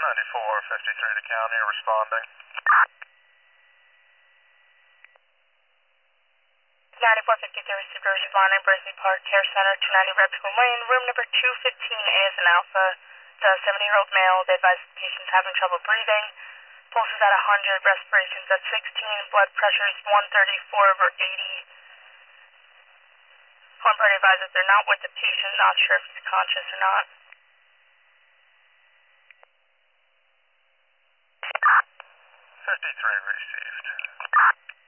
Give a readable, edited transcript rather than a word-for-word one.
9453 to county, responding. 9453 received a responding, Berkeley Park Care Center, 290 Repton Lane, room number 215A is an alpha. It's a 70-year-old male. They advise the patient's having trouble breathing. Pulse is at 100, respirations at 16, blood pressure is 134/80. Home party advised that they're not with the patient, not sure if he's conscious or not. 53 received.